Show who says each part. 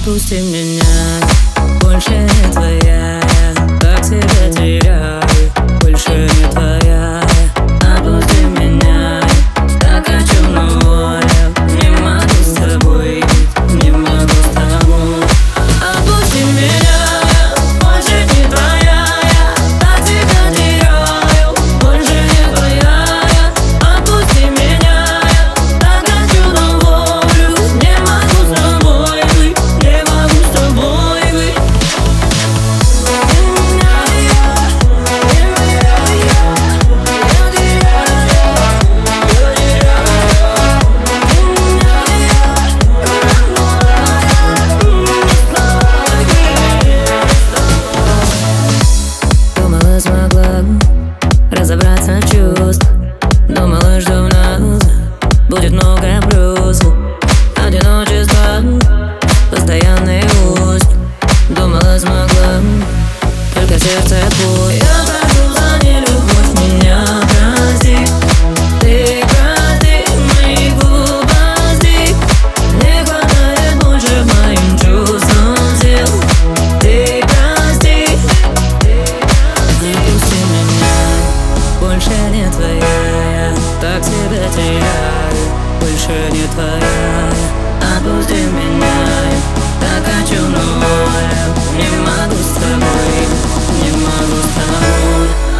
Speaker 1: Отпусти меня, больше не твоя, я так тебя теряю, больше не твоя. Отпусти меня, так хочу, но я не могу с тобой, не могу с тобой. Отпусти меня, больше не твоя, я так тебя теряю, больше не твоя. Отпусти меня, так хочу, но волю, не могу с тобой быть, не могу с тобой быть. Думала, смогла разобраться в чувствах, думала, что у нас будет много плюсов. Одиночество, постоянный узел. Думала, смогла, только сердце твое. Я прошу за нелюбовь, меня прости. Ты прости моих глупостей. Не хватает больше моим чувствам сил. Ты прости. Отпусти меня, больше не твоя, я так тебя теряю, больше не твоя. Отпусти меня, так хочу, но я не могу с тобой, не могу с тобой.